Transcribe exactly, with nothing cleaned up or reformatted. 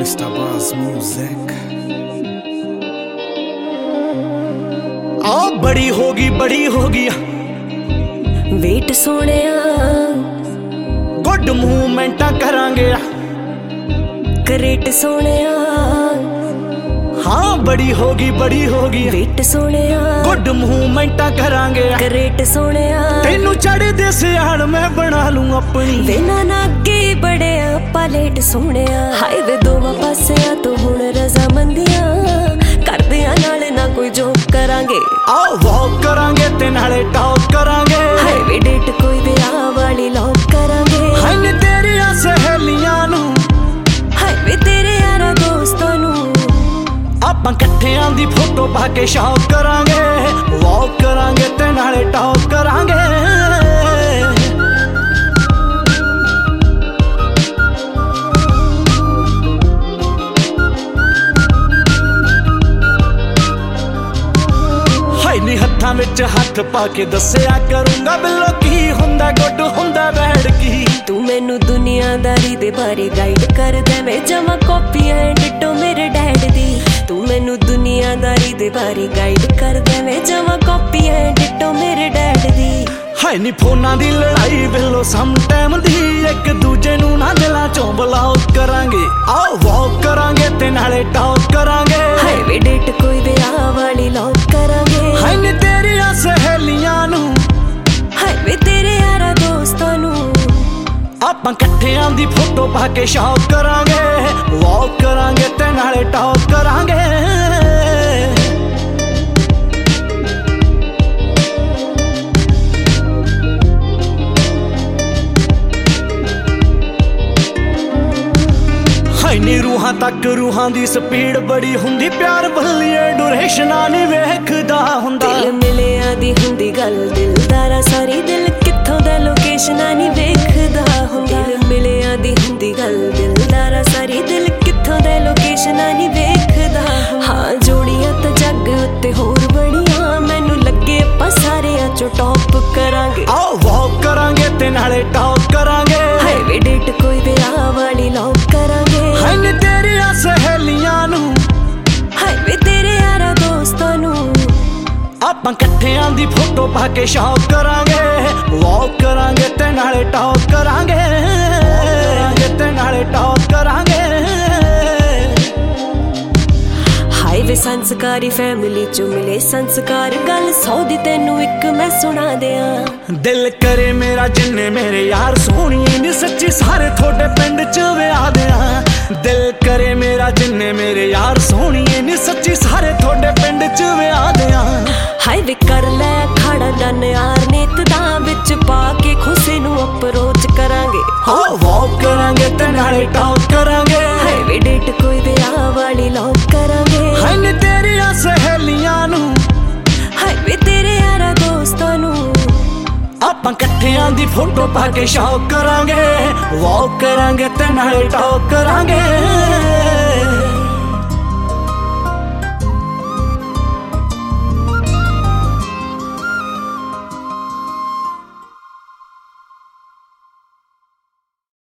Mister Buzz Music। आ बड़ी होगी बड़ी होगी वेट सोनिया गुड मूवमेंट करांगे करेट सोनिया हाँ बड़ी होगी बड़ी होगी वेट सोनिया गुड मूवमेंट करांगे करेट सोनिया तेनू चढ़दे सियाल मैं बना लूं अपनी वेना ना अगे बड़े आपा लेट सोनिया हाईवे दोवां पासियां तो हुण रजामंदियां करदियां नाले ना कोई जोक करांगे आओ वॉक करांगे ते नाले टॉक करांगे हाईवे डेट कोई विआह वाली लॉक करांगे हाय नी तेरियां सहेलियां नू हाईवे तेरे यारा दोस्तां नू ਆਪਾਂ ਇਕੱਠਿਆਂ ਦੀ ਫੋਟੋ ਪਾ ਕੇ ਸ਼ੌਕ ਕਰਾਂਗੇ ਵਾਕ ਕਰਾਂਗੇ ਤੇ ਨਾਲੇ ਟਾਕ ਕਰਾਂਗੇ ਹਾਏ ਨੀ ਹੱਥਾਂ ਵਿੱਚ ਹੱਥ ਪਾ ਕੇ ਦੱਸਿਆ ਕਰੂੰਗਾ ਬਿੱਲੋ ਕੀ ਹੁੰਦਾ ਗੁੱਡ ਹੁੰਦਾ ਬੈਡ ਕੀ ਤੂੰ ਮੈਨੂੰ ਦੁਨੀਆਦਾਰੀ ਦੇ ਬਾਰੇ ਗਾਈਡ ਕਰਦਾ ਮੈਂ ਜਮਾ ਕਾਪੀਆਂ ਡਿਟੋ ਮੇਰੇ ਡੈਡ ਦੀ ਤੂੰ ਮੈਨੂੰ ਦੁਨੀਆਦਾਰੀ ਦੇ ਬਾਰੇ ਗਾਈਡ ਕਰਦਾ ਮੈਂ ਜਮਾ ਕਾਪੀਆਂ ਡਿਟੋ ਮੇਰੇ ਡੈਡ ਦੀ ਹਾਏ ਨੀ ਫੋਨਾਂ ਦੀ ਲੜਾਈ ਬਿੱਲੋ ਸਮ ਟਾਈਮ ਦੀ ਇੱਕ ਦੂਜੇ ਨੂੰ ਨਾ ਦਿਲਾਂ ਚੋਂ ਬਲੌਕ ਕਰਾਂਗੇ ਆਓ ਵਾਕ ਕਰਾਂਗੇ ਤੇ ਨਾਲੇ ਟਾਕ ਕਰਾਂਗੇ ਹਾਏ ਵੇ ਡੇਟ ਕੋਈ ਵਿਆਹ ਵਾਲੀ ਲੌਕ ਕਰਾਂਗੇ ਹਾਏ ਨੀ ਤੇਰੀਆਂ ਸਹੇਲੀਆਂ ਨੂੰ ਹਾਏ ਵੇ ਤੇਰੇ ਯਾਰਾ ਦੋਸਤਾਂ ਨੂੰ ਆਪਾਂ ਇਕੱਠਿਆਂ ਦੀ ਫੋਟੋ ਪਾ ਕੇ ਸ਼ੌਕ ਕਰਾਂਗੇ ਵਾਕ ਕਰਾਂਗੇ ਤੇ ਨਾਲੇ ਟਾਕ ਕਰਾਂਗੇ ਹਾਏ ਨੀ ਰੂਹਾਂ ਤੱਕ ਰੂਹਾਂ ਦੀ ਸਪੀਡ ਬੜੀ ਹੁੰਦੀ ਪਿਆਰ ਬੱਲੀਏ ਡਿਊਰੇਸ਼ਨਾਂ ਨਹੀਂ ਵੇਖਦਾ ਹੁੰਦਾ ਦਿਲ ਮਿਲਿਆ ਦੀ ਹੁੰਦੀ ਗੱਲ ਦਿਲਦਾਰਾ ਸਾਰੀ ਦਿਲ ਕਿੱਥੋਂ ਦਾ ਲੋਕੇਸ਼ਨਾਂ ਨਹੀਂ ਵੇਖਦਾ ਹੁੰਦਾ ਦਿਲ ਮਿਲਿਆ ਦੀ ਹੁੰਦੀ ਗੱਲ ਦਿਲਦਾਰਾ ਸਾਰੀ ਦਿਲ ਕਿੱਥੋਂ ਦਾ ਲੋਕੇਸ਼ਨਾਂ ਨਹੀਂ ਵੇਖਦਾ ਹਾਂ ਜੋੜੀਆਂ ਤਾਂ ਜੱਗ ਉੱਤੇ ਹੋਰ ਬੜੀਆਂ ਮੈਨੂੰ ਲੱਗੇ ਆਪਾਂ ਸਾਰਿਆਂ ਚੋਂ ਟੌਪ ਕਰਾਂਗੇ ਆਓ ਵਾਕ ਕਰਾਂਗੇ ਤੇ ਨਾਲੇ ਟਾਕ ਕਰਾਂਗੇ ਹਾਏ ਵੇ ਡੇਟ ਕੋਈ ਵਿਆਹ ਵਾਲੀ ਲੌਕ ਕਰਾਂਗੇ ਹਾਏ ਨੀ ਤੇਰੀਆਂ ਸਹੇਲੀਆਂ ਨੂੰ ਹਾਏ ਵੇ ਤੇਰੇ ਯਾਰਾ ਦੋਸਤਾਂ ਨੂੰ ਆਪਾਂ ਇਕੱਠਿਆਂ ਦੀ ਫੋਟੋ ਪਾ ਕੇ ਸ਼ੌਕ ਕਰਾਂਗੇ ਵਾਕ ਕਰਾਂਗੇ ਤੇ ਨਾਲੇ ਟਾਕ ਕਰਾਂਗੇ ਤੇ ਨਾਲੇ ਟਾਕ ਕਰਾਂਗੇ ਹਾਏ ਵੇ ਸੰਸਕਾਰੀ ਫੈਮਿਲੀ ਚੋਂ ਮਿਲੇ ਸੰਸਕਾਰ ਗੱਲ ਸੌ ਦੀ ਤੈਨੂੰ ਇੱਕ ਮੈਂ ਸੁਣਾ ਦਿਆਂ ਦਿਲ ਕਰੇ ਮੇਰਾ ਜਿੰਨੇ ਮੇਰੇ ਯਾਰ ਸੋਹਣੀਏ ਨੀ ਸੱਚੀ ਸਾਰੇ ਤੁਹਾਡੇ ਪਿੰਡ ਚ ਵਿਆਹ ਦਿਆਂ ਦਿਲ ਕਰੇ ਮੇਰਾ ਜਿੰਨੇ ਮੇਰੇ ਯਾਰ ਸੋਹਣੀਏ ਨੀ ਸੱਚੀ ਸਾਰੇ ਤੁਹਾਡੇ ਪਿੰਡ ਚ ਵਿਆਹ ਦਿਆਂ ਹਾਏ ਵੇ ਕਰ ਲੈ ਖੜਾ ਡਨ ਯਾਰ ਨੀਤ ਦਾ ਵਿੱਚ ਪਾ ਕੇ ਖੁਸ਼ੀ ਨੂੰ ਅਪਰੋਚ ਕਰਾਂਗੇ ਹਾਂ ਵਾਕ ਕਰਾਂਗੇ ਤੇ ਨਾਲੇ ਟਾਕ ਕਰਾਂਗੇ ਹਾਏ ਵੇ ਡੇਟ ਕੋਈ ਵਿਆਹ ਵਾਲੀ ਲੌਕ ਕਰਾਂਗੇ ਹਾਏ ਨੀ ਤੇਰੀਆਂ ਸਹੇਲੀਆਂ ਨੂੰ ਹਾਏ ਵੇ ਤੇਰੇ ਯਾਰਾ ਦੋਸਤਾਂ ਨੂੰ ਆਪਾਂ ਇਕੱਠਿਆਂ ਦੀ ਫੋਟੋ ਪਾ ਕੇ ਸ਼ੌਕ ਕਰਾਂਗੇ ਵਾਕ ਕਰਾਂਗੇ ਤੇ ਨਾਲੇ ਟਾਕ ਕਰਾਂਗੇ